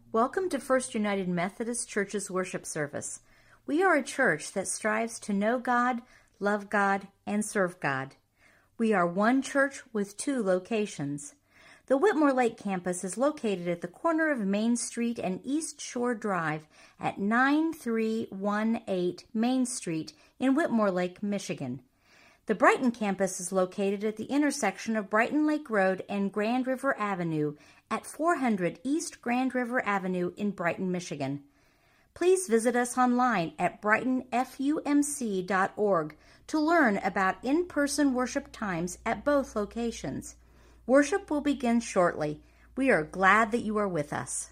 Welcome to First United Methodist Church's worship service. We are a church that strives to know God, love God, and serve God. We are one church with two locations. The Whitmore Lake campus is located at the corner of Main Street and East Shore Drive at 9318 Main Street in Whitmore Lake, Michigan. The Brighton campus is located at the intersection of Brighton Lake Road and Grand River Avenue at 400 East Grand River Avenue in Brighton, Michigan. Please visit us online at brightonfumc.org to learn about in-person worship times at both locations. Worship will begin shortly. We are glad that you are with us.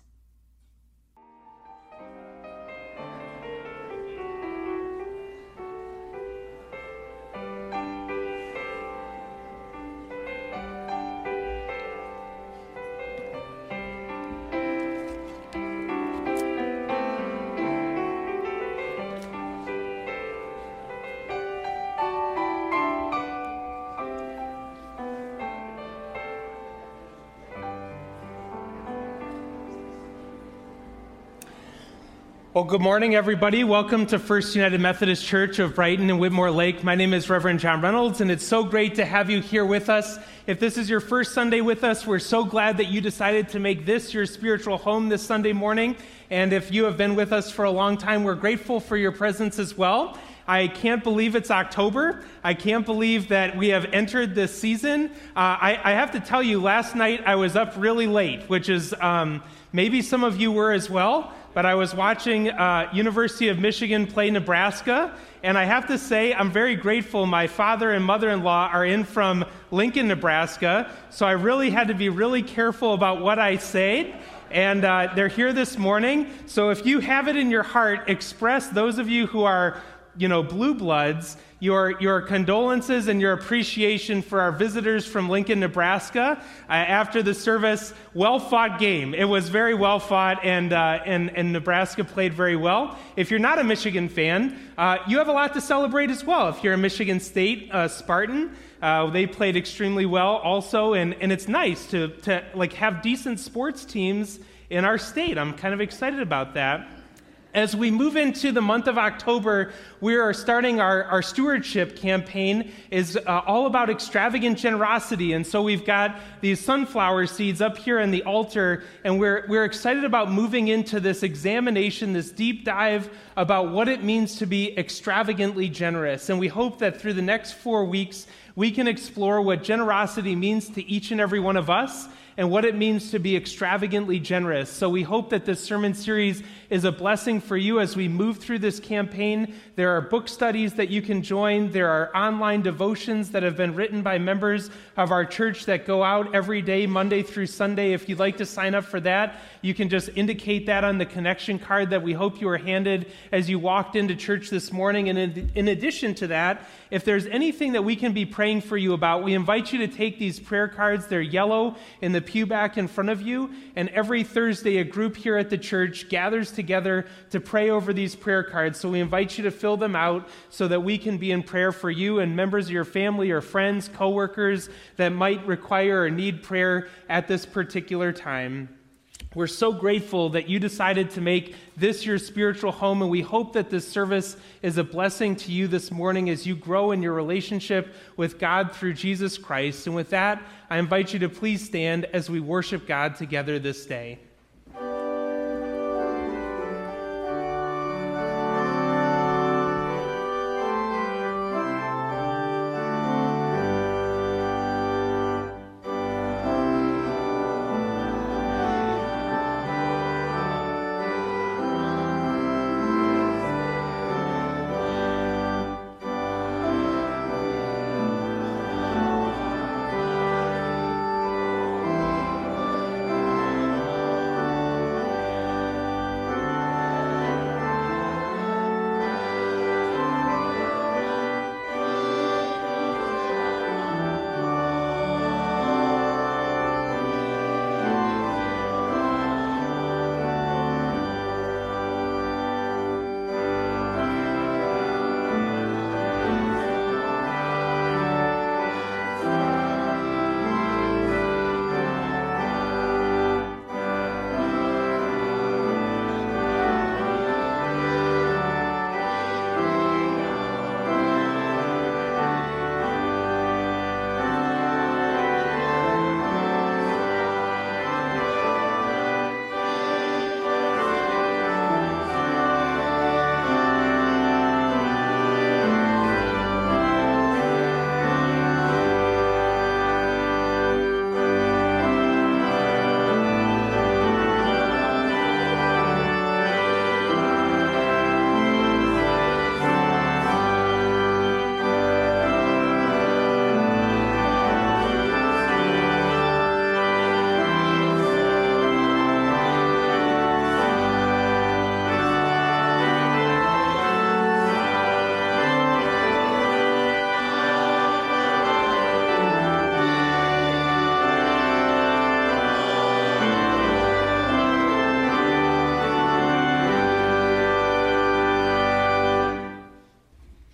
Well, good morning, everybody. Welcome to First United Methodist Church of Brighton and Whitmore Lake. My name is Reverend John Reynolds, and it's so great to have you here with us. If this is your first Sunday with us, we're so glad that you decided to make this your spiritual home this Sunday morning. And if you have been with us for a long time, we're grateful for your presence as well. I can't believe it's October. I can't believe that we have entered this season. I have to tell you, last night I was up really late, which is maybe some of you were as well. But I was watching University of Michigan play Nebraska, and I have to say I'm very grateful. My father and mother-in-law are in from Lincoln, Nebraska, so I really had to be really careful about what I say. And they're here this morning, so if you have it in your heart, express, those of you who are, blue bloods, your condolences and your appreciation for our visitors from Lincoln, Nebraska. After the service, well-fought game. It was very well-fought, and Nebraska played very well. If you're not a Michigan fan, you have a lot to celebrate as well. If you're a Michigan State Spartan, they played extremely well also, and it's nice to have decent sports teams in our state. I'm kind of excited about that. As we move into the month of October, we are starting our stewardship campaign is all about extravagant generosity. And so we've got these sunflower seeds up here in the altar, and we're excited about moving into this examination, this deep dive about what it means to be extravagantly generous. And we hope that through the next 4 weeks, we can explore what generosity means to each and every one of us and what it means to be extravagantly generous. So we hope that this sermon series is a blessing for you as we move through this campaign. There are book studies that you can join. There are online devotions that have been written by members of our church that go out every day, Monday through Sunday. If you'd like to sign up for that, you can just indicate that on the connection card that we hope you were handed as you walked into church this morning. And in addition to that, if there's anything that we can be praying for you about, we invite you to take these prayer cards. They're yellow in the pew back in front of you, and every Thursday a group here at the church gathers together to pray over these prayer cards. So we invite you to fill them out so that we can be in prayer for you and members of your family or friends, coworkers that might require or need prayer at this particular time. We're so grateful that you decided to make this your spiritual home, and we hope that this service is a blessing to you this morning as you grow in your relationship with God through Jesus Christ. And with that, I invite you to please stand as we worship God together this day.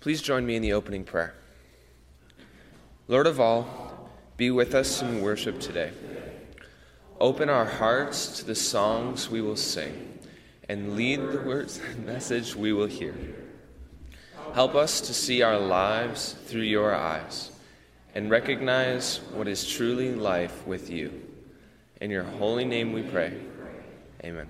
Please join me in the opening prayer. Lord of all, be with us in worship today. Open our hearts to the songs we will sing and lead the words and message we will hear. Help us to see our lives through your eyes and recognize what is truly life with you. In your holy name we pray. Amen.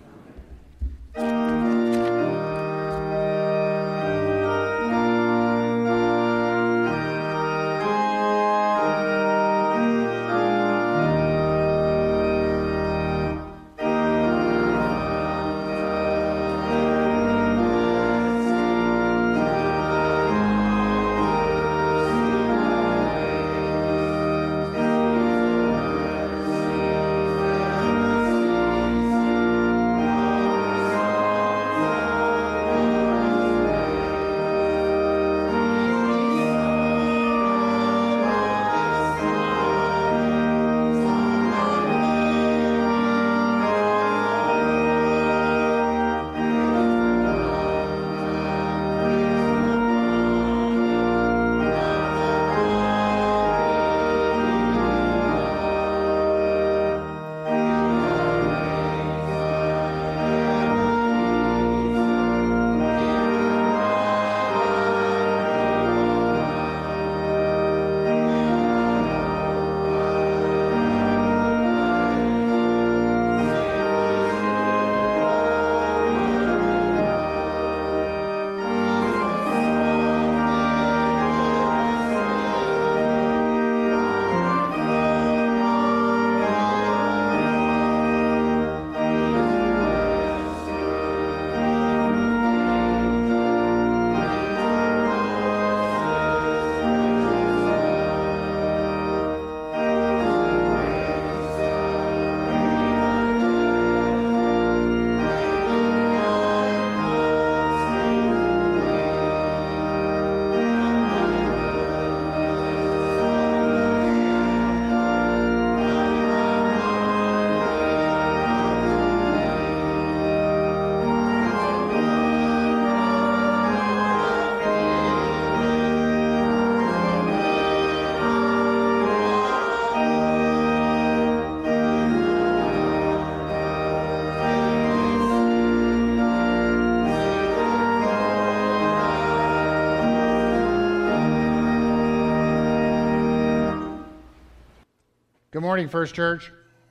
Good morning, First Church.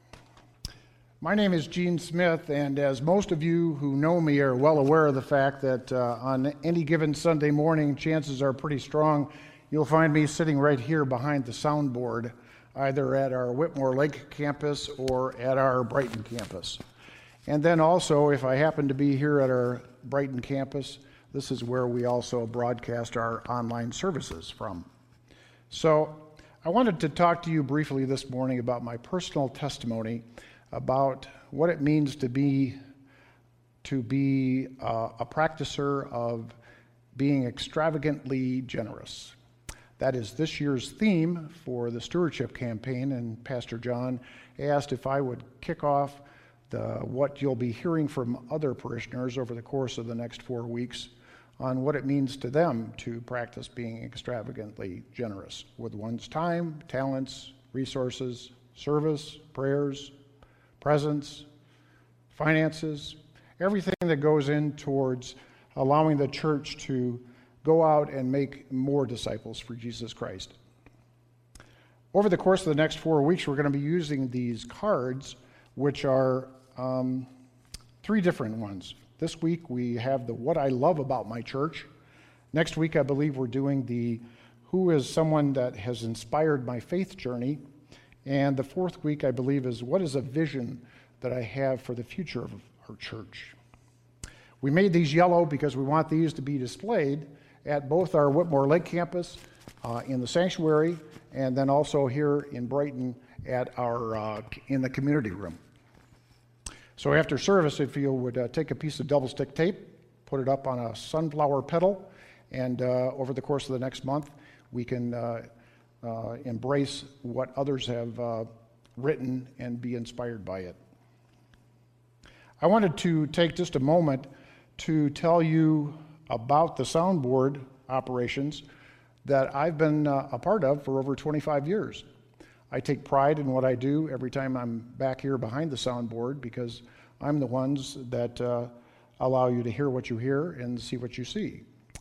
My name is Gene Smith, and as most of you who know me are well aware of the fact that on any given Sunday morning, chances are pretty strong you'll find me sitting right here behind the soundboard, either at our Whitmore Lake campus or at our Brighton campus. And then also, if I happen to be here at our Brighton campus, this is where we also broadcast our online services from. So I wanted to talk to you briefly this morning about my personal testimony about what it means to be a practicer of being extravagantly generous. That is this year's theme for the stewardship campaign, and Pastor John asked if I would kick off what you'll be hearing from other parishioners over the course of the next 4 weeks on what it means to them to practice being extravagantly generous with one's time, talents, resources, service, prayers, presence, finances, everything that goes in towards allowing the church to go out and make more disciples for Jesus Christ. Over the course of the next 4 weeks, we're going to be using these cards, which are 3 different ones. This week we have the What I Love About My Church. Next week I believe we're doing the Who is Someone That Has Inspired My Faith Journey. And the 4th week I believe is What is a Vision That I Have for the Future of our church. We made these yellow because we want these to be displayed at both our Whitmore Lake campus in the sanctuary and then also here in Brighton at our in the community room. So after service, if you would take a piece of double stick tape, put it up on a sunflower petal, and over the course of the next month, we can embrace what others have written and be inspired by it. I wanted to take just a moment to tell you about the soundboard operations that I've been a part of for over 25 years. I take pride in what I do every time I'm back here behind the soundboard because I'm the ones that allow you to hear what you hear and see what you see.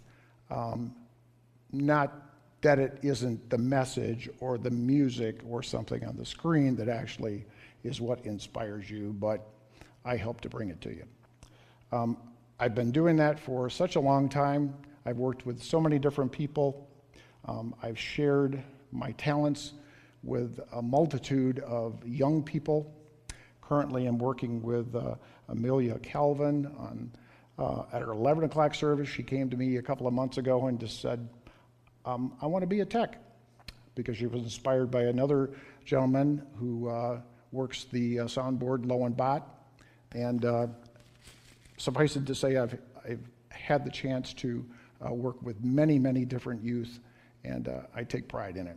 Not that it isn't the message or the music or something on the screen that actually is what inspires you, but I help to bring it to you. I've been doing that for such a long time. I've worked with so many different people. I've shared my talents with a multitude of young people. Currently, I'm working with Amelia Calvin at her 11 o'clock service. She came to me a couple of months ago and just said, I want to be a tech, because she was inspired by another gentleman who works the soundboard, Lowen Bott. And suffice it to say, I've had the chance to work with many, many different youth, and I take pride in it.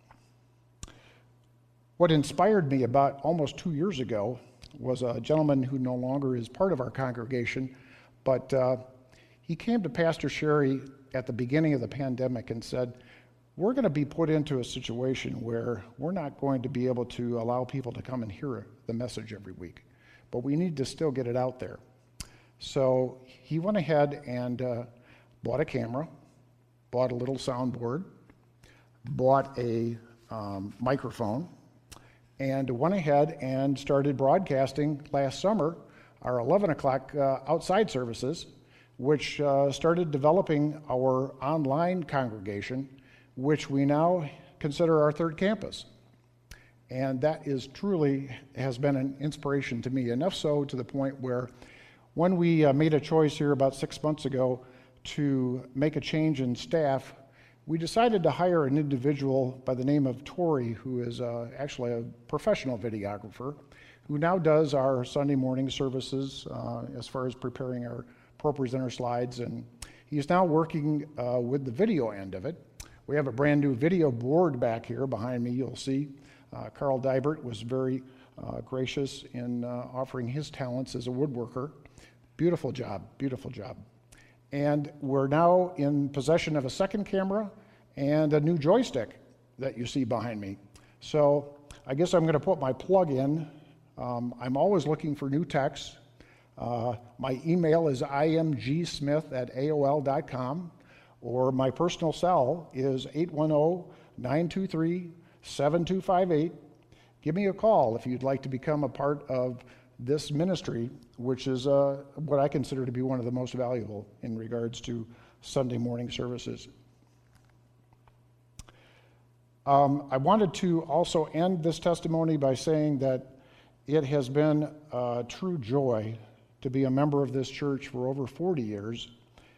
What inspired me about almost 2 years ago was a gentleman who no longer is part of our congregation, but he came to Pastor Sherry at the beginning of the pandemic and said, we're going to be put into a situation where we're not going to be able to allow people to come and hear the message every week, but we need to still get it out there. So he went ahead and bought a camera, bought a little soundboard, bought a microphone, and went ahead and started broadcasting last summer our 11 o'clock outside services, which started developing our online congregation, which we now consider our third campus. And that is truly has been an inspiration to me, enough so to the point where when we made a choice here about 6 months ago to make a change in staff, we decided to hire an individual by the name of Tori, who is actually a professional videographer, who now does our Sunday morning services as far as preparing our ProPresenter slides, and he's now working with the video end of it. We have a brand new video board back here behind me, you'll see. Carl Dybert was very gracious in offering his talents as a woodworker. Beautiful job, beautiful job. And we're now in possession of a second camera and a new joystick that you see behind me. So I guess I'm going to put my plug in. I'm always looking for new techs. My email is imgsmith@aol.com, or my personal cell is 810-923-7258. Give me a call if you'd like to become a part of this ministry, which is what I consider to be one of the most valuable in regards to Sunday morning services. I wanted to also end this testimony by saying that it has been a true joy to be a member of this church for over 40 years.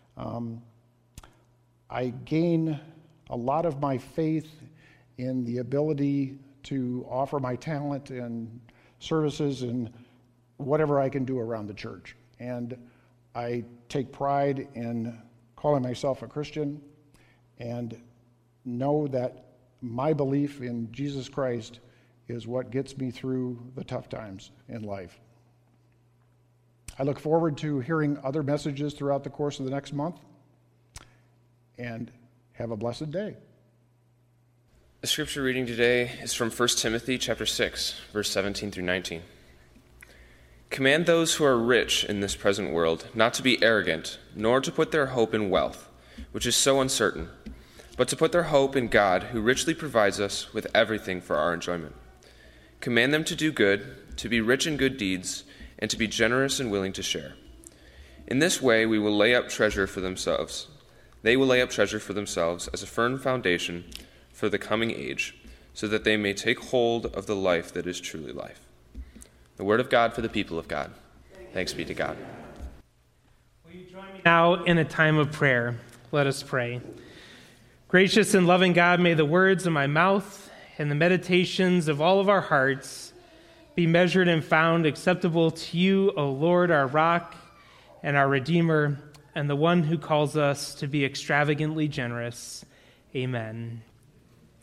I gain a lot of my faith in the ability to offer my talent and services and whatever I can do around the church. And I take pride in calling myself a Christian and know that my belief in Jesus Christ is what gets me through the tough times in life. I look forward to hearing other messages throughout the course of the next month, and have a blessed day. The scripture reading today is from 1 Timothy chapter 6, verse 17 through 19. Command those who are rich in this present world not to be arrogant, nor to put their hope in wealth, which is so uncertain, but to put their hope in God, who richly provides us with everything for our enjoyment. Command them to do good, to be rich in good deeds, and to be generous and willing to share. In this way we will lay up treasure for themselves. They will lay up treasure for themselves as a firm foundation for the coming age, so that they may take hold of the life that is truly life. The word of God for the people of God. Thanks be to God. Will you join me now in a time of prayer? Let us pray. Gracious and loving God, may the words of my mouth and the meditations of all of our hearts be measured and found acceptable to you, O Lord, our rock and our Redeemer, and the one who calls us to be extravagantly generous. Amen.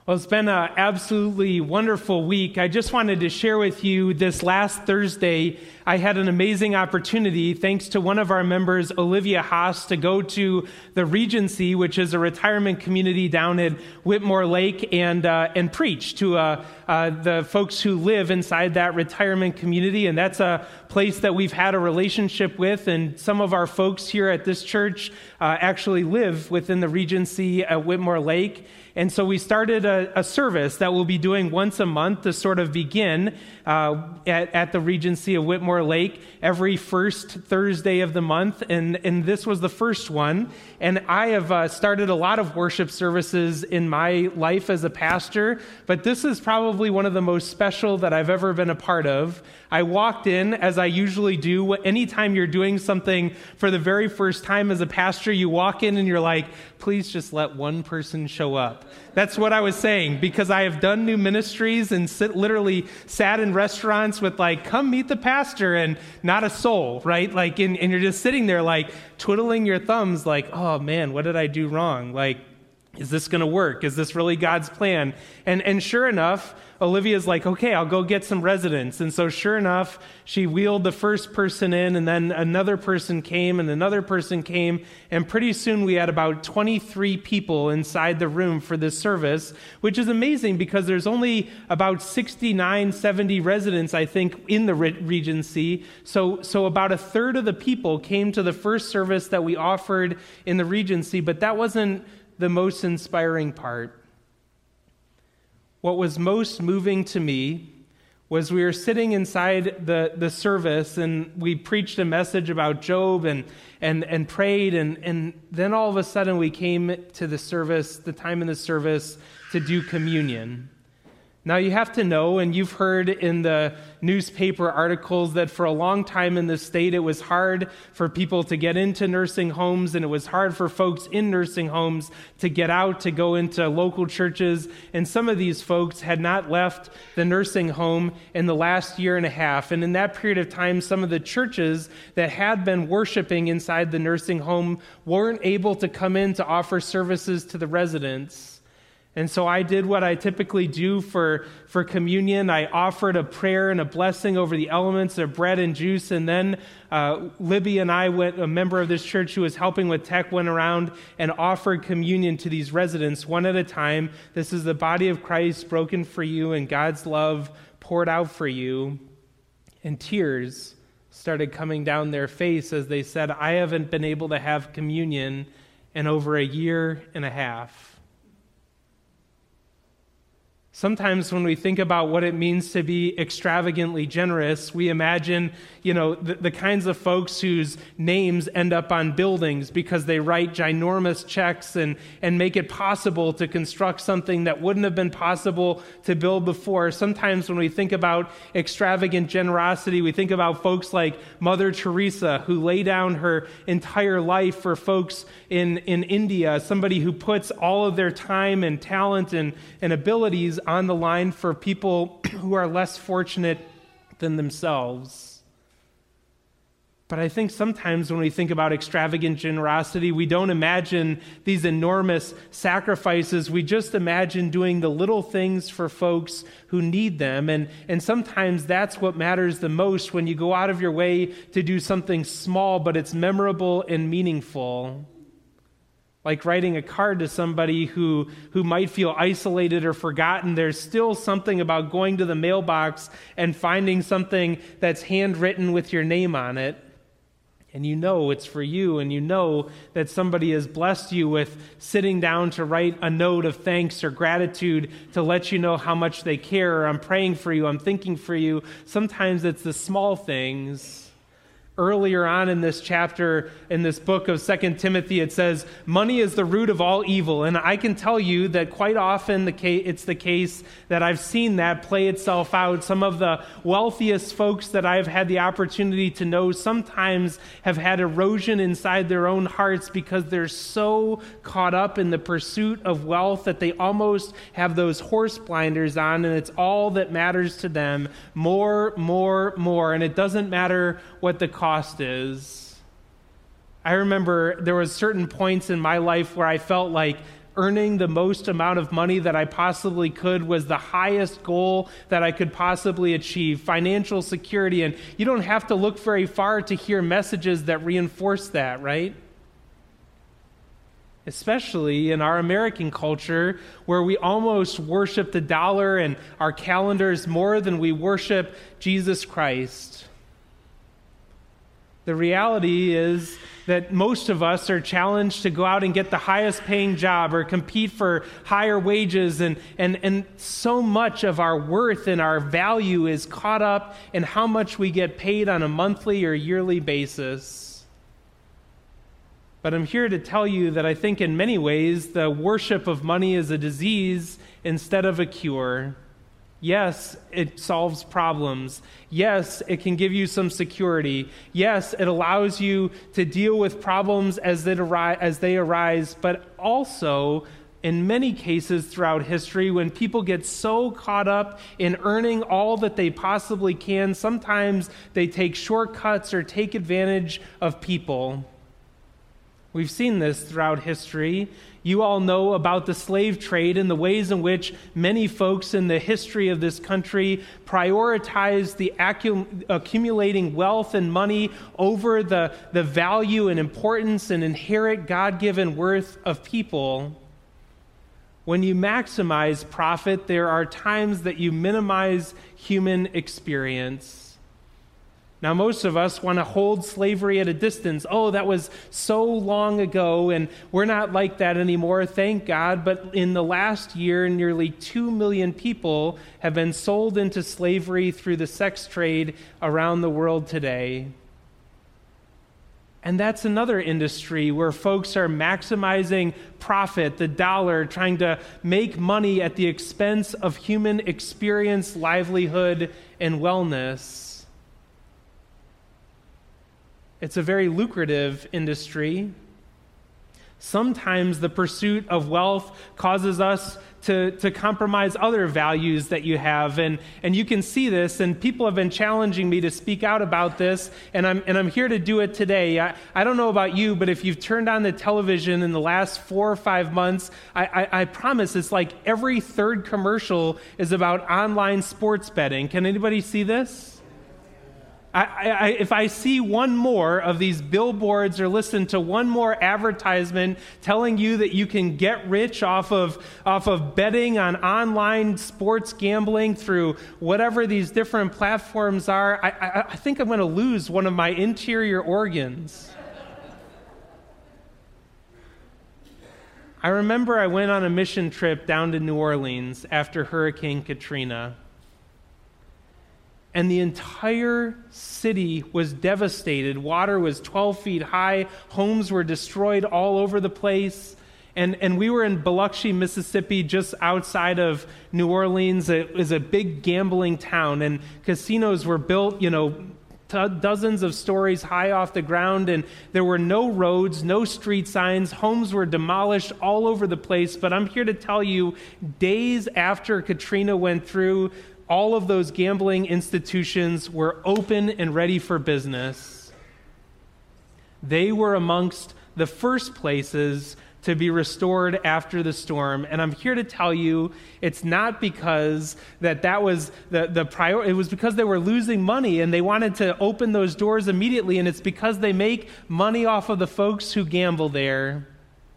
Well, it's been an absolutely wonderful week. I just wanted to share with you this last Thursday, I had an amazing opportunity, thanks to one of our members, Olivia Haas, to go to the Regency, which is a retirement community down at Whitmore Lake, and preach to the folks who live inside that retirement community. And that's a place that we've had a relationship with, and some of our folks here at this church actually live within the Regency at Whitmore Lake. And so we started a service that we'll be doing once a month to sort of begin at the Regency of Whitmore Lake every first Thursday of the month. And this was the first one. And I have started a lot of worship services in my life as a pastor, but this is probably one of the most special that I've ever been a part of. I walked in, as I usually do. Anytime you're doing something for the very first time as a pastor, you walk in and you're like, please just let one person show up. That's what I was saying, because I have done new ministries and literally sat in restaurants with come meet the pastor, and not a soul, right? And you're just sitting there twiddling your thumbs oh man, what did I do wrong? Is this going to work? Is this really God's plan? And sure enough, Olivia's okay, I'll go get some residents. And so sure enough, she wheeled the first person in, and then another person came, and another person came, and pretty soon we had about 23 people inside the room for this service, which is amazing because there's only about 69, 70 residents, I think, in the Regency. So about a third of the people came to the first service that we offered in the Regency, but that wasn't the most inspiring part. What was most moving to me was we were sitting inside the service, and we preached a message about Job and prayed, and then all of a sudden we came to the service, the time in the service, to do communion. Now you have to know, and you've heard in the newspaper articles, that for a long time in this state it was hard for people to get into nursing homes, and it was hard for folks in nursing homes to get out, to go into local churches. And some of these folks had not left the nursing home in the last year and a half. And in that period of time, some of the churches that had been worshiping inside the nursing home weren't able to come in to offer services to the residents. And so I did what I typically do for communion. I offered a prayer and a blessing over the elements of bread and juice. And then Libby and I, a member of this church who was helping with tech, went around and offered communion to these residents one at a time. This is the body of Christ broken for you and God's love poured out for you. And tears started coming down their face as they said, I haven't been able to have communion in over a year and a half. Sometimes when we think about what it means to be extravagantly generous, we imagine, the kinds of folks whose names end up on buildings because they write ginormous checks and make it possible to construct something that wouldn't have been possible to build before. Sometimes when we think about extravagant generosity, we think about folks like Mother Teresa, who lay down her entire life for folks in India, somebody who puts all of their time and talent and abilities on the line for people who are less fortunate than themselves. But I think sometimes when we think about extravagant generosity, we don't imagine these enormous sacrifices. We just imagine doing the little things for folks who need them. And sometimes that's what matters the most, when you go out of your way to do something small, but it's memorable and meaningful. Like writing a card to somebody who might feel isolated or forgotten. There's still something about going to the mailbox and finding something that's handwritten with your name on it. And you know it's for you, and you know that somebody has blessed you with sitting down to write a note of thanks or gratitude to let you know how much they care, or I'm praying for you, I'm thinking for you. Sometimes it's the small things. Earlier on in this chapter, in this book of 2 Timothy, it says, money is the root of all evil. And I can tell you that quite often it's the case that I've seen that play itself out. Some of the wealthiest folks that I've had the opportunity to know sometimes have had erosion inside their own hearts because they're so caught up in the pursuit of wealth that they almost have those horse blinders on, and it's all that matters to them. More. And it doesn't matter what the cost is. I remember there was certain points in my life where I felt like earning the most amount of money that I possibly could was the highest goal that I could possibly achieve, financial security. And you don't have to look very far to hear messages that reinforce that, right? Especially in our American culture, where we almost worship the dollar and our calendars more than we worship Jesus Christ. The reality is that most of us are challenged to go out and get the highest paying job or compete for higher wages, and so much of our worth and our value is caught up in how much we get paid on a monthly or yearly basis. But I'm here to tell you that I think in many ways the worship of money is a disease instead of a cure. Yes, it solves problems. Yes, it can give you some security. Yes, it allows you to deal with problems as they arise. But also, in many cases throughout history, when people get so caught up in earning all that they possibly can, sometimes they take shortcuts or take advantage of people. We've seen this throughout history. You all know about the slave trade and the ways in which many folks in the history of this country prioritized the accumulating wealth and money over the value and importance and inherent God-given worth of people. When you maximize profit, there are times that you minimize human experience. Now, most of us want to hold slavery at a distance. Oh, that was so long ago, and we're not like that anymore, thank God. But in the last year, nearly 2 million people have been sold into slavery through the sex trade around the world today. And that's another industry where folks are maximizing profit, the dollar, trying to make money at the expense of human experience, livelihood, and wellness. It's a very lucrative industry. Sometimes the pursuit of wealth causes us to compromise other values that you have. And you can see this, and people have been challenging me to speak out about this, and I'm here to do it today. I don't know about you, but if you've turned on the television in the last 4 or 5 months, I promise it's like every third commercial is about online sports betting. Can anybody see this? If I see one more of these billboards or listen to one more advertisement telling you that you can get rich off of betting on online sports gambling through whatever these different platforms are, I think I'm going to lose one of my interior organs. I remember I went on a mission trip down to New Orleans after Hurricane Katrina. And the entire city was devastated. Water was 12 feet high. Homes were destroyed all over the place. And we were in Biloxi, Mississippi, just outside of New Orleans. It was a big gambling town. And casinos were built, dozens of stories high off the ground. And there were no roads, no street signs. Homes were demolished all over the place. But I'm here to tell you, days after Katrina went through, all of those gambling institutions were open and ready for business. They were amongst the first places to be restored after the storm. And I'm here to tell you, it's not because that was the priority. It was because they were losing money and they wanted to open those doors immediately. And it's because they make money off of the folks who gamble there.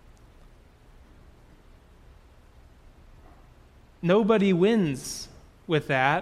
Nobody wins with that.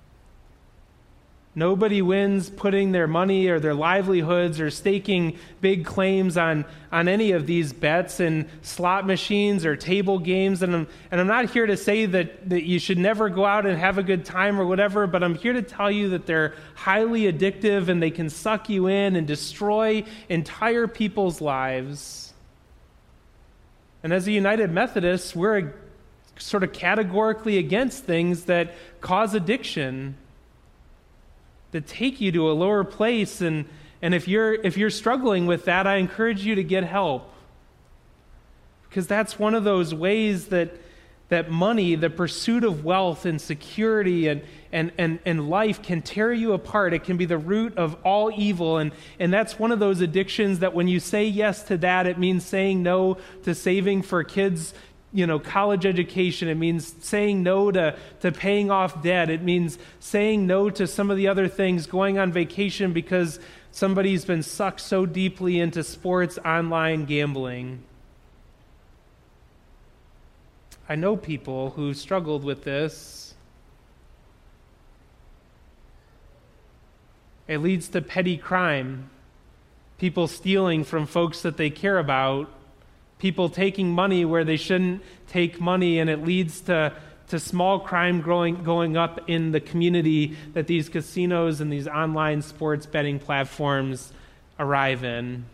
Nobody wins putting their money or their livelihoods or staking big claims on any of these bets and slot machines or table games. And I'm not here to say that you should never go out and have a good time or whatever, but I'm here to tell you that they're highly addictive and they can suck you in and destroy entire people's lives. And as a United Methodist, we're sort of categorically against things that cause addiction, that take you to a lower place. And if you're struggling with that, I encourage you to get help. Because that's one of those ways that money, the pursuit of wealth and security and life can tear you apart. It can be the root of all evil. And that's one of those addictions that when you say yes to that, it means saying no to saving for kids' college education. It means saying no to paying off debt. It means saying no to some of the other things, going on vacation because somebody's been sucked so deeply into sports, online gambling. I know people who struggled with this. It leads to petty crime, people stealing from folks that they care about, people taking money where they shouldn't take money, and it leads to small crime going up in the community that these casinos and these online sports betting platforms arrive in.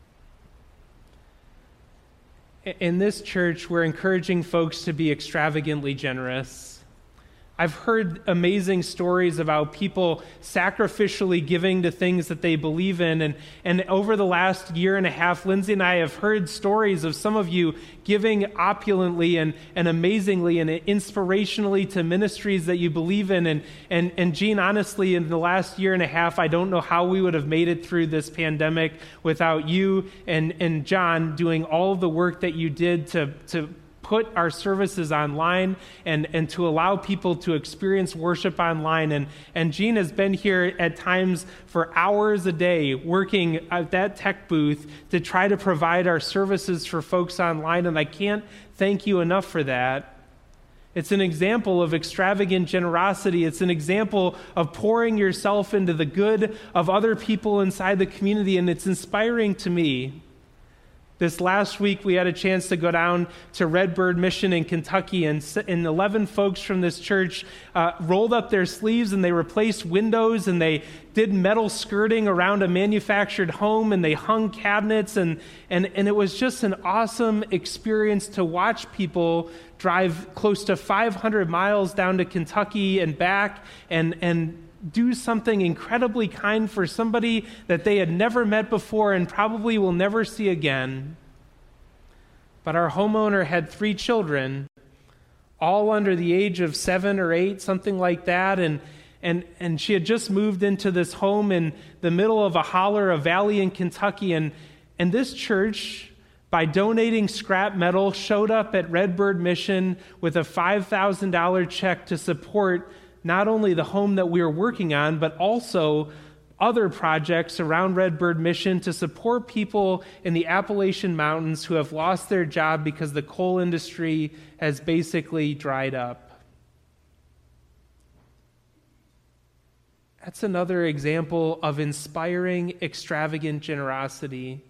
In this church, we're encouraging folks to be extravagantly generous. I've heard amazing stories about people sacrificially giving to things that they believe in. And over the last year and a half, Lindsay and I have heard stories of some of you giving opulently and amazingly and inspirationally to ministries that you believe in. And Jean, honestly, in the last year and a half, I don't know how we would have made it through this pandemic without you and John doing all of the work that you did to put our services online and to allow people to experience worship online. And Jean has been here at times for hours a day working at that tech booth to try to provide our services for folks online, and I can't thank you enough for that. It's an example of extravagant generosity. It's an example of pouring yourself into the good of other people inside the community, and it's inspiring to me. This last week, we had a chance to go down to Redbird Mission in Kentucky, and 11 folks from this church rolled up their sleeves, and they replaced windows, and they did metal skirting around a manufactured home, and they hung cabinets, and it was just an awesome experience to watch people drive close to 500 miles down to Kentucky and back, and do something incredibly kind for somebody that they had never met before and probably will never see again. But our homeowner had 3 children, all under the age of 7 or 8, something like that, and she had just moved into this home in the middle of a holler, a valley in Kentucky, and this church, by donating scrap metal, showed up at Redbird Mission with a $5,000 check to support not only the home that we were working on, but also other projects around Redbird Mission to support people in the Appalachian Mountains who have lost their job because the coal industry has basically dried up. That's another example of inspiring, extravagant generosity.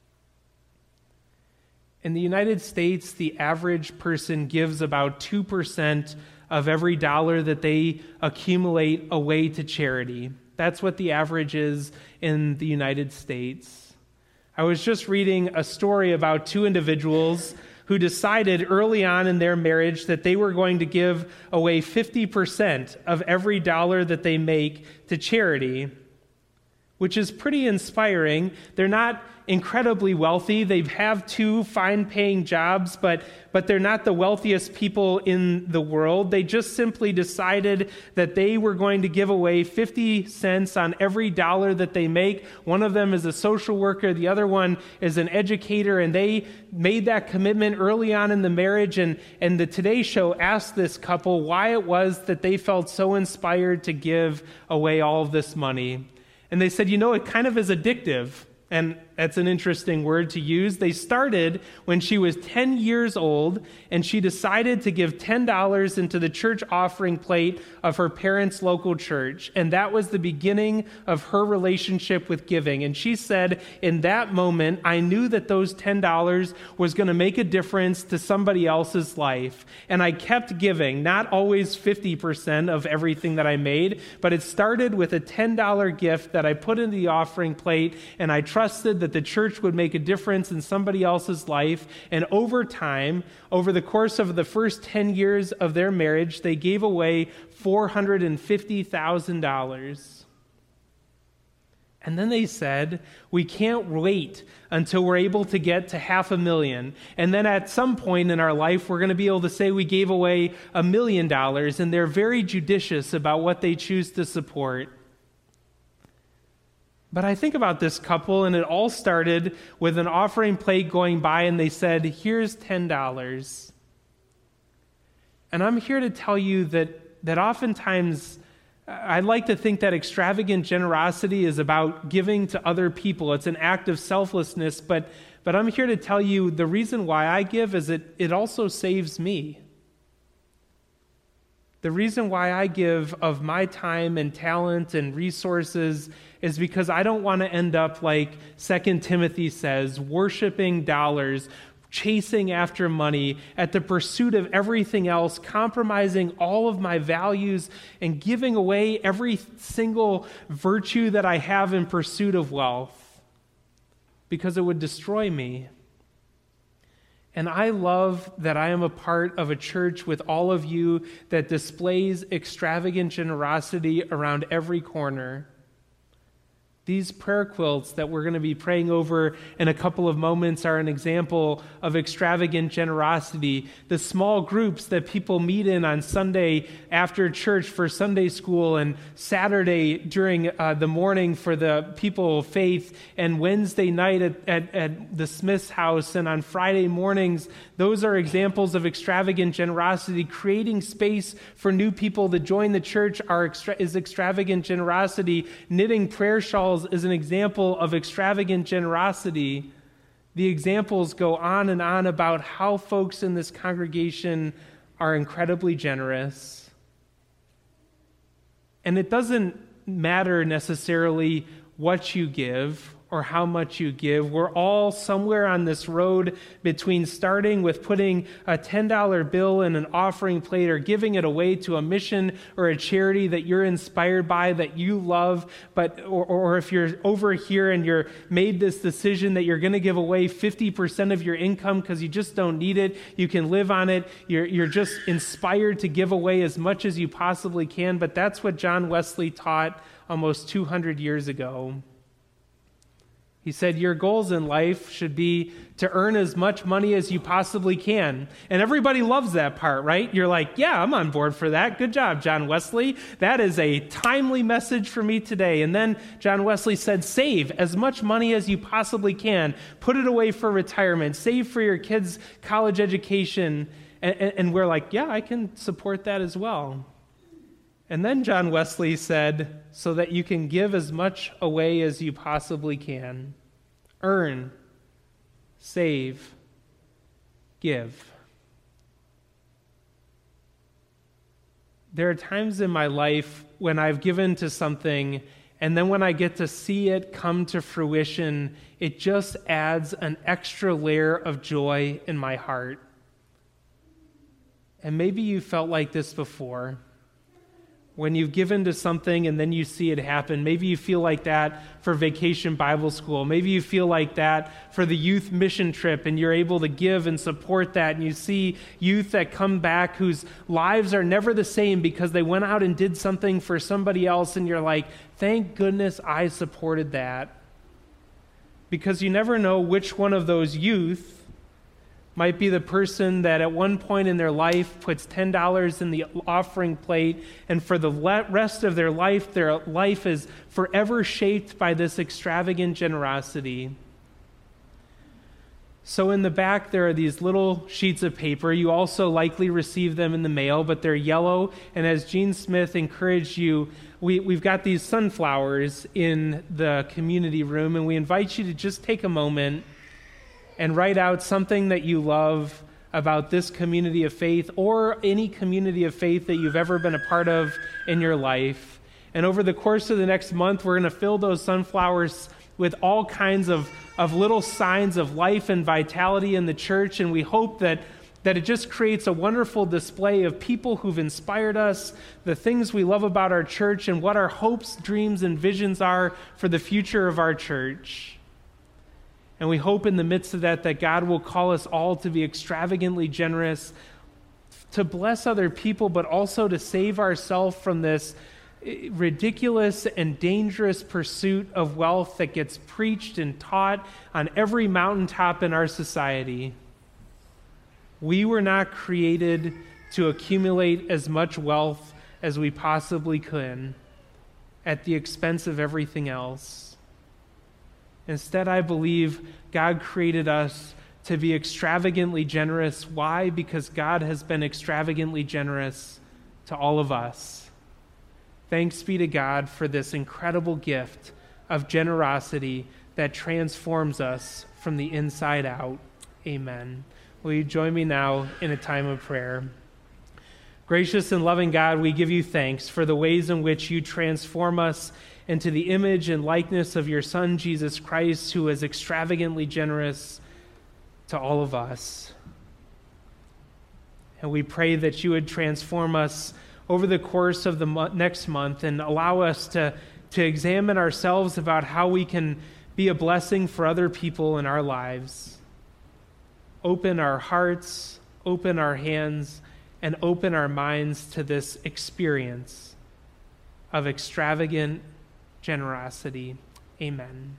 In the United States, the average person gives about 2% of every dollar that they accumulate away to charity. That's what the average is in the United States. I was just reading a story about 2 individuals who decided early on in their marriage that they were going to give away 50% of every dollar that they make to charity, which is pretty inspiring. They're not incredibly wealthy. They have 2 fine-paying jobs, but they're not the wealthiest people in the world. They just simply decided that they were going to give away 50 cents on every dollar that they make. One of them is a social worker. The other one is an educator, and they made that commitment early on in the marriage. And the Today Show asked this couple why it was that they felt so inspired to give away all of this money. And they said, it kind of is addictive. And that's an interesting word to use. They started when she was 10 years old, and she decided to give $10 into the church offering plate of her parents' local church. And that was the beginning of her relationship with giving. And she said, in that moment, I knew that those $10 was going to make a difference to somebody else's life. And I kept giving, not always 50% of everything that I made, but it started with a $10 gift that I put in the offering plate, and I trusted that the church would make a difference in somebody else's life. And over time, over the course of the first 10 years of their marriage, they gave away $450,000. And then they said, we can't wait until we're able to get to $500,000. And then at some point in our life, we're going to be able to say we gave away $1 million. And they're very judicious about what they choose to support. But I think about this couple, and it all started with an offering plate going by, and they said, here's $10. And I'm here to tell you that oftentimes I like to think that extravagant generosity is about giving to other people. It's an act of selflessness, but I'm here to tell you the reason why I give is it also saves me. The reason why I give of my time and talent and resources is because I don't want to end up like 2 Timothy says, worshiping dollars, chasing after money, at the pursuit of everything else, compromising all of my values and giving away every single virtue that I have in pursuit of wealth, because it would destroy me. And I love that I am a part of a church with all of you that displays extravagant generosity around every corner. These prayer quilts that we're going to be praying over in a couple of moments are an example of extravagant generosity. The small groups that people meet in on Sunday after church for Sunday school, and Saturday during the morning for the people of faith, and Wednesday night at the Smith's house, and on Friday mornings, those are examples of extravagant generosity. Creating space for new people to join the church is extravagant generosity. Knitting prayer shawls is an example of extravagant generosity. The examples go on and on about how folks in this congregation are incredibly generous. And it doesn't matter necessarily what you give or how much you give. We're all somewhere on this road between starting with putting a $10 bill in an offering plate or giving it away to a mission or a charity that you're inspired by, that you love, or if you're over here and you're made this decision that you're going to give away 50% of your income because you just don't need it, you can live on it, you're just inspired to give away as much as you possibly can. But that's what John Wesley taught almost 200 years ago. He said, your goals in life should be to earn as much money as you possibly can. And everybody loves that part, right? You're like, yeah, I'm on board for that. Good job, John Wesley. That is a timely message for me today. And then John Wesley said, save as much money as you possibly can. Put it away for retirement. Save for your kids' college education. And we're like, yeah, I can support that as well. And then John Wesley said, so that you can give as much away as you possibly can. Earn, save, give. There are times in my life when I've given to something, and then when I get to see it come to fruition, it just adds an extra layer of joy in my heart. And maybe you felt like this before. When you've given to something and then you see it happen. Maybe you feel like that for Vacation Bible School. Maybe you feel like that for the youth mission trip, and you're able to give and support that, and you see youth that come back whose lives are never the same because they went out and did something for somebody else, and you're like, thank goodness I supported that. Because you never know which one of those youth might be the person that at one point in their life puts $10 in the offering plate, and for the rest of their life is forever shaped by this extravagant generosity. So in the back, there are these little sheets of paper. You also likely receive them in the mail, but they're yellow. And as Gene Smith encouraged you, we've got these sunflowers in the community room, and we invite you to just take a moment and write out something that you love about this community of faith or any community of faith that you've ever been a part of in your life. And over the course of the next month, we're going to fill those sunflowers with all kinds of little signs of life and vitality in the church. And we hope that it just creates a wonderful display of people who've inspired us, the things we love about our church, and what our hopes, dreams, and visions are for the future of our church. And we hope in the midst of that God will call us all to be extravagantly generous, to bless other people, but also to save ourselves from this ridiculous and dangerous pursuit of wealth that gets preached and taught on every mountaintop in our society. We were not created to accumulate as much wealth as we possibly could at the expense of everything else. Instead, I believe God created us to be extravagantly generous. Why? Because God has been extravagantly generous to all of us. Thanks be to God for this incredible gift of generosity that transforms us from the inside out. Amen. Will you join me now in a time of prayer? Gracious and loving God, we give you thanks for the ways in which you transform us into the image and likeness of your Son, Jesus Christ, who is extravagantly generous to all of us. And we pray that you would transform us over the course of the next month and allow us to examine ourselves about how we can be a blessing for other people in our lives. Open our hearts, open our hands, and open our minds to this experience of extravagant generosity. Amen.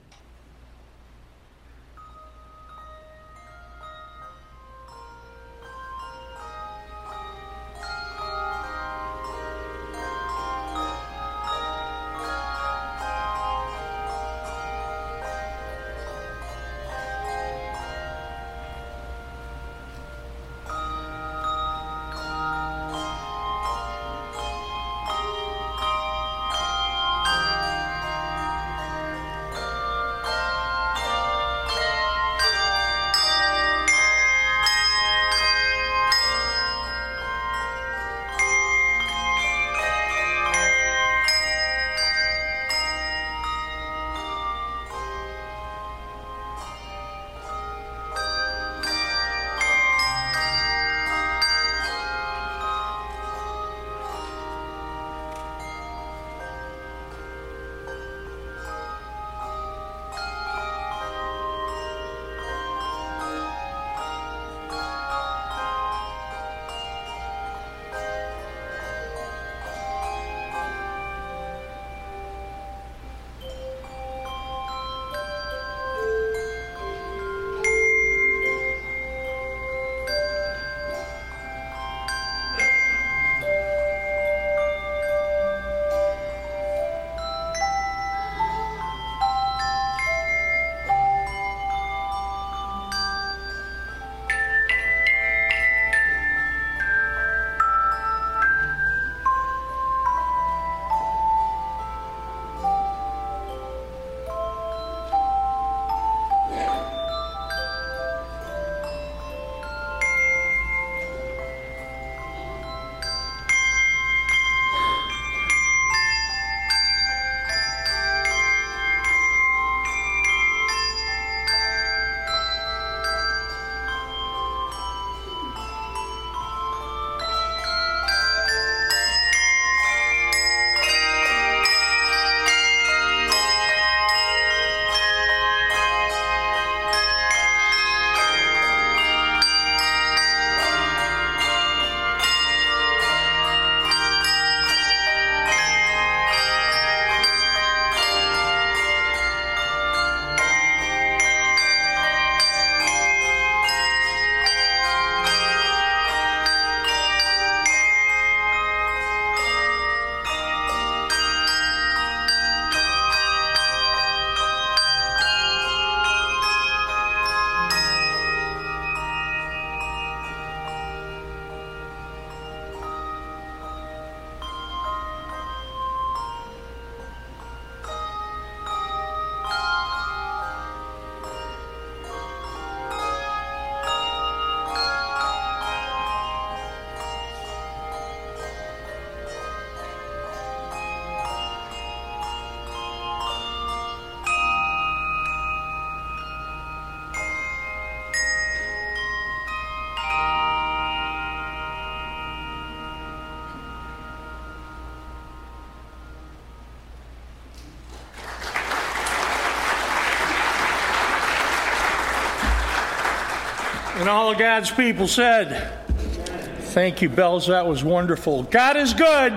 And all of God's people said, thank you, Bells. That was wonderful. God is good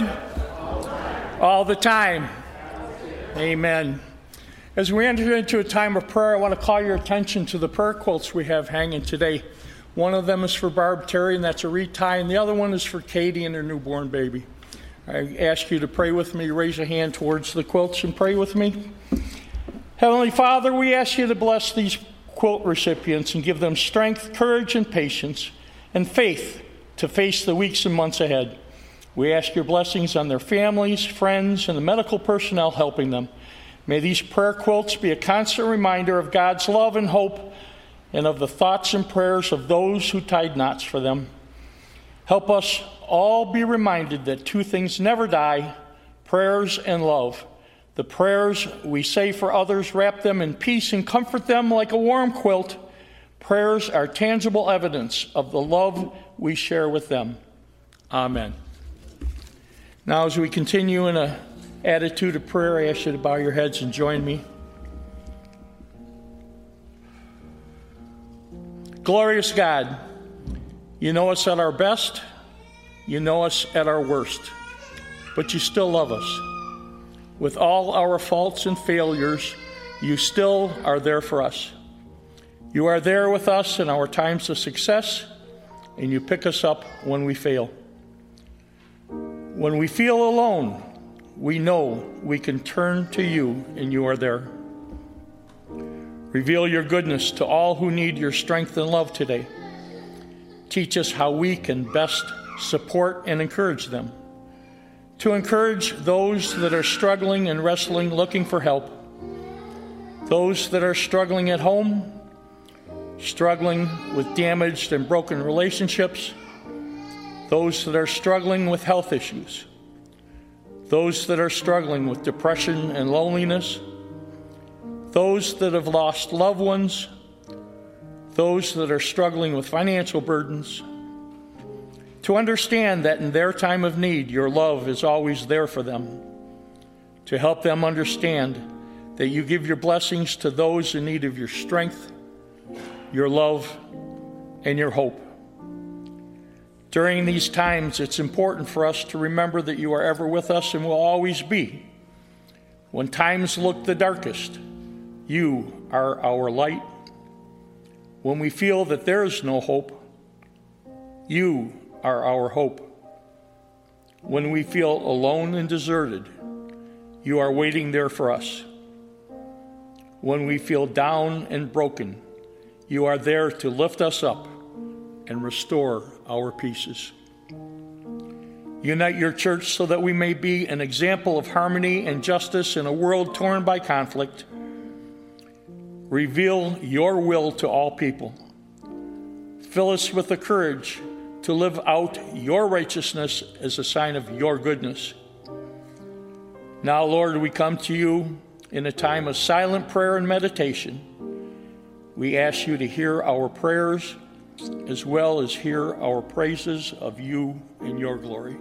all the time. Amen. As we enter into a time of prayer, I want to call your attention to the prayer quilts we have hanging today. One of them is for Barb Terry, and that's a retie, and the other one is for Katie and her newborn baby. I ask you to pray with me. Raise a hand towards the quilts and pray with me. Heavenly Father, we ask you to bless these quilt recipients and give them strength, courage, and patience, and faith to face the weeks and months ahead. We ask your blessings on their families, friends, and the medical personnel helping them. May these prayer quilts be a constant reminder of God's love and hope and of the thoughts and prayers of those who tied knots for them. Help us all be reminded that two things never die, prayers and love. The prayers we say for others wrap them in peace and comfort them like a warm quilt. Prayers are tangible evidence of the love we share with them. Amen. Now, as we continue in an attitude of prayer, I ask you to bow your heads and join me. Glorious God, you know us at our best, you know us at our worst, but you still love us. With all our faults and failures, you still are there for us. You are there with us in our times of success, and you pick us up when we fail. When we feel alone, we know we can turn to you, and you are there. Reveal your goodness to all who need your strength and love today. Teach us how we can best support and encourage them. To encourage those that are struggling and wrestling, looking for help. Those that are struggling at home, struggling with damaged and broken relationships. Those that are struggling with health issues. Those that are struggling with depression and loneliness. Those that have lost loved ones. Those that are struggling with financial burdens. To understand that in their time of need, your love is always there for them. To help them understand that you give your blessings to those in need of your strength, your love, and your hope. During these times, it's important for us to remember that you are ever with us and will always be. When times look the darkest, you are our light. When we feel that there is no hope, you are our hope. When we feel alone and deserted, you are waiting there for us. When we feel down and broken, you are there to lift us up and restore our pieces. Unite your church so that we may be an example of harmony and justice in a world torn by conflict. Reveal your will to all people. Fill us with the courage to live out your righteousness as a sign of your goodness. Now, Lord, we come to you in a time of silent prayer and meditation. We ask you to hear our prayers as well as hear our praises of you and your glory.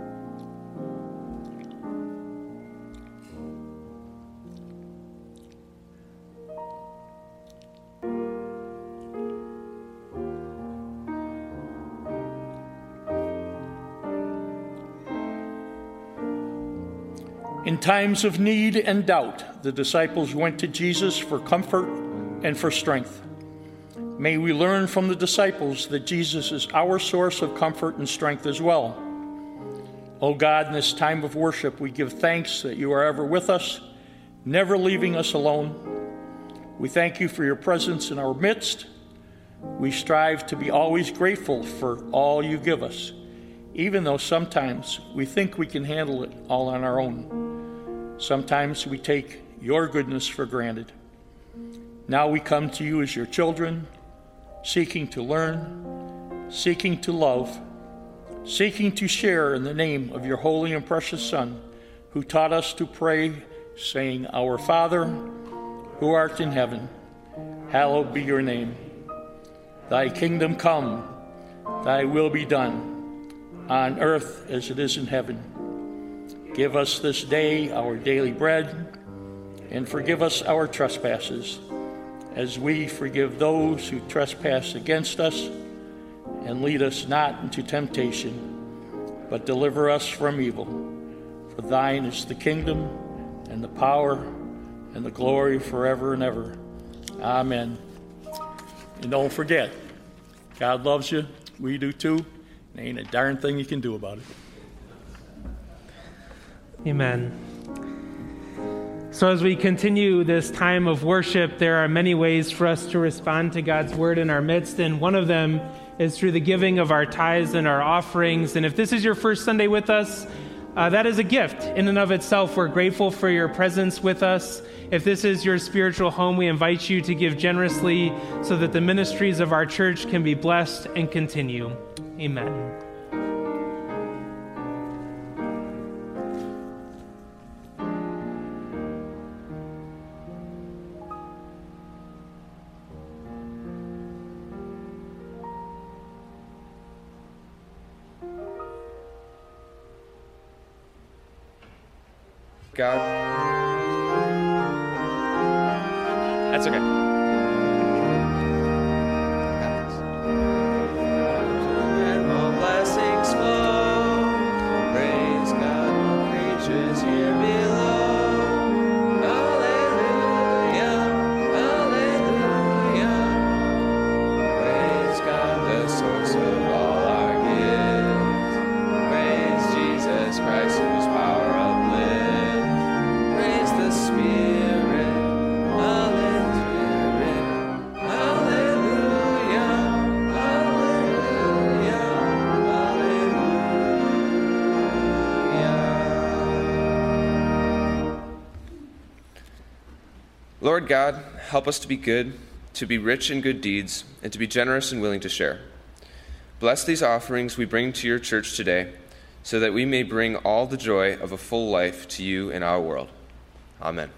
In times of need and doubt, the disciples went to Jesus for comfort and for strength. May we learn from the disciples that Jesus is our source of comfort and strength as well. Oh God, in this time of worship, we give thanks that you are ever with us, never leaving us alone. We thank you for your presence in our midst. We strive to be always grateful for all you give us, even though sometimes we think we can handle it all on our own. Sometimes we take your goodness for granted. Now we come to you as your children, seeking to learn, seeking to love, seeking to share in the name of your holy and precious Son, who taught us to pray, saying, Our Father, who art in heaven, hallowed be your name. Thy kingdom come, thy will be done, on earth as it is in heaven. Give us this day our daily bread, and forgive us our trespasses, as we forgive those who trespass against us. And lead us not into temptation, but deliver us from evil. For thine is the kingdom, and the power, and the glory forever and ever. Amen. And don't forget, God loves you. We do too. There ain't a darn thing you can do about it. Amen. So as we continue this time of worship, there are many ways for us to respond to God's word in our midst, and one of them is through the giving of our tithes and our offerings. And if this is your first Sunday with us, that is a gift in and of itself. We're grateful for your presence with us. If this is your spiritual home, we invite you to give generously so that the ministries of our church can be blessed and continue. Amen. God. That's okay. When all blessings flow, praise God, all creatures here below. Hallelujah, hallelujah. Praise God, the source of all our gifts. Praise Jesus Christ, whose power uplifts. Praise the Spirit, hallelujah, hallelujah, hallelujah, hallelujah. Lord God, help us to be good, to be rich in good deeds, and to be generous and willing to share. Bless these offerings we bring to your church today, so that we may bring all the joy of a full life to you in our world. Amen.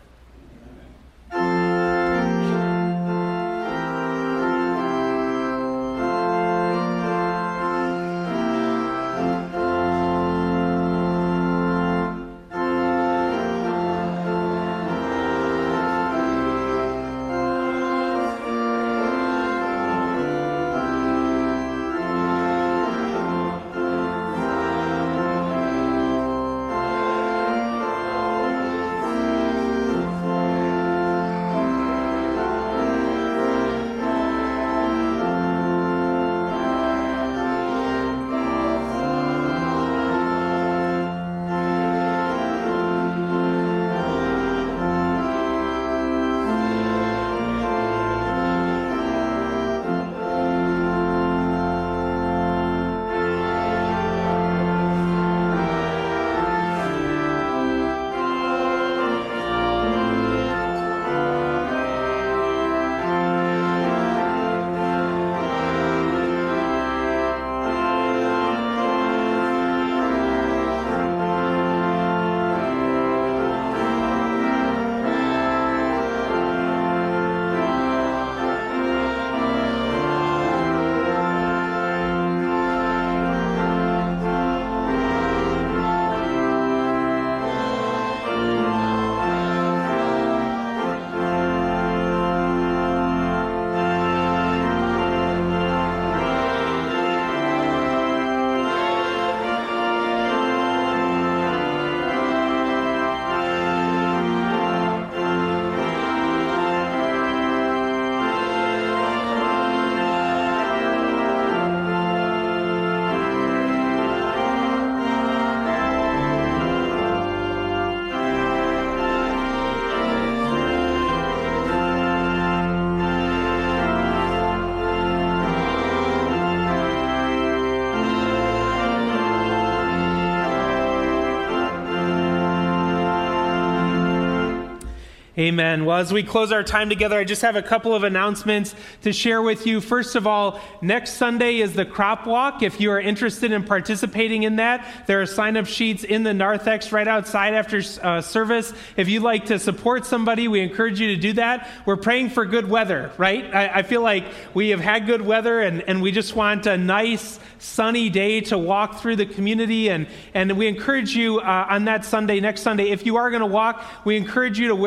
Amen. Well, as we close our time together, I just have a couple of announcements to share with you. First of all, next Sunday is the Crop Walk. If you are interested in participating in that, there are sign-up sheets in the narthex right outside after service. If you'd like to support somebody, we encourage you to do that. We're praying for good weather, right? I feel like we have had good weather, and we just want a nice, sunny day to walk through the community. And we encourage you on that Sunday, next Sunday, if you are going to walk, we encourage you to wear your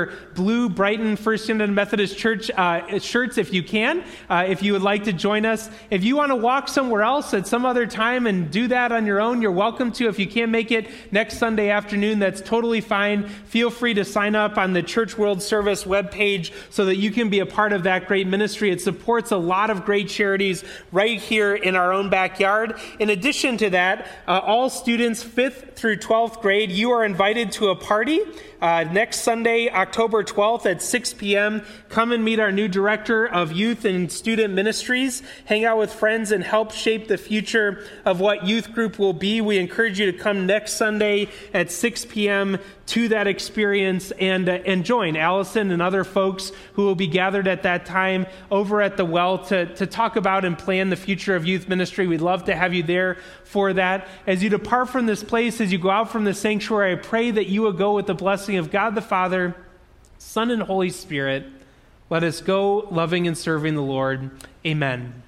your blue Brighton First United Methodist Church shirts if you can, if you would like to join us. If you want to walk somewhere else at some other time and do that on your own, you're welcome to. If you can't make it next Sunday afternoon, that's totally fine. Feel free to sign up on the Church World Service webpage so that you can be a part of that great ministry. It supports a lot of great charities right here in our own backyard. In addition to that, all students 5th through 12th grade, you are invited to a party next Sunday, October 12th at 6 p.m. Come and meet our new director of youth and student ministries. Hang out with friends and help shape the future of what youth group will be. We encourage you to come next Sunday at 6 p.m. to that experience and join Allison and other folks who will be gathered at that time over at the well to talk about and plan the future of youth ministry. We'd love to have you there for that. As you depart from this place, as you go out from the sanctuary, I pray that you will go with the blessing of God the Father, Son, and Holy Spirit. Let us go loving and serving the Lord. Amen.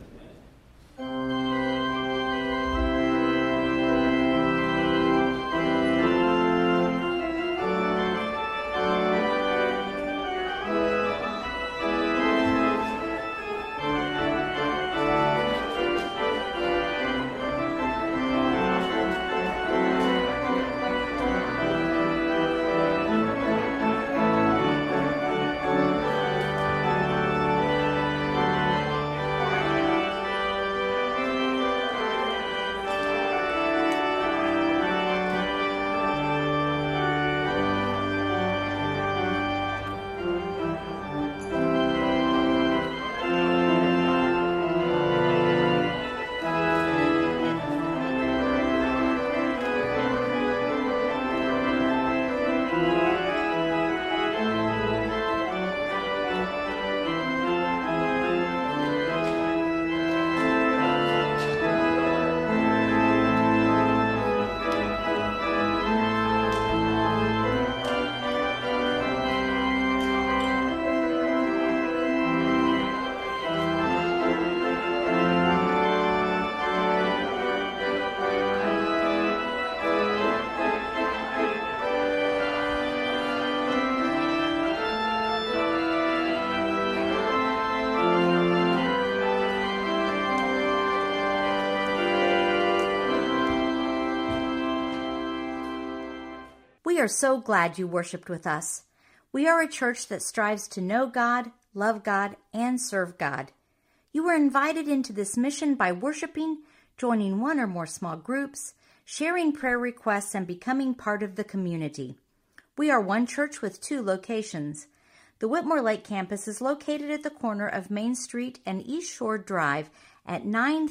We are so glad you worshiped with us. We are a church that strives to know God, love God, and serve God. You were invited into this mission by worshiping, joining one or more small groups, sharing prayer requests, and becoming part of the community. We are one church with 2 locations. The Whitmore Lake campus is located at the corner of Main Street and East Shore Drive at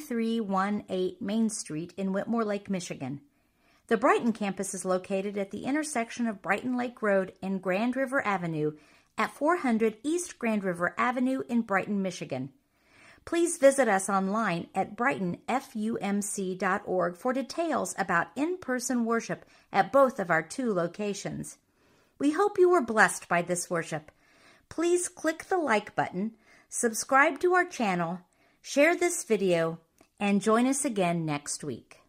9318 Main Street in Whitmore Lake, Michigan. The Brighton campus is located at the intersection of Brighton Lake Road and Grand River Avenue at 400 East Grand River Avenue in Brighton, Michigan. Please visit us online at brightonfumc.org for details about in-person worship at both of our 2 locations. We hope you were blessed by this worship. Please click the like button, subscribe to our channel, share this video, and join us again next week.